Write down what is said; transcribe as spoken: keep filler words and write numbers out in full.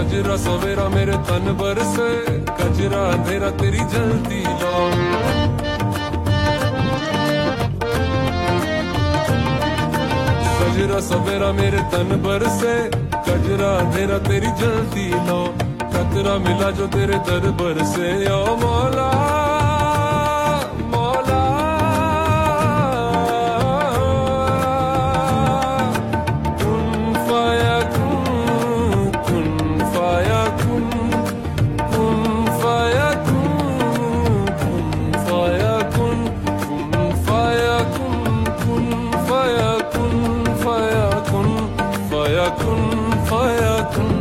सजरा सवेरा मेरे तन बरसे, कजरा अंधेरा तेरी जलती लो। सजरा सवेरा मेरे तन बरसे, कजरा अंधेरा तेरी जलती लो। खतरा मिला जो तेरे दरबार से, ओ मौला मौला। कुन फाया कुन, कुन फाया कुन, कुन फाया कुन, कुन फाया कुन, कुन फाया कुन, कुन फाया कुन, फाया कुन, फाया कुन, फाया कुन।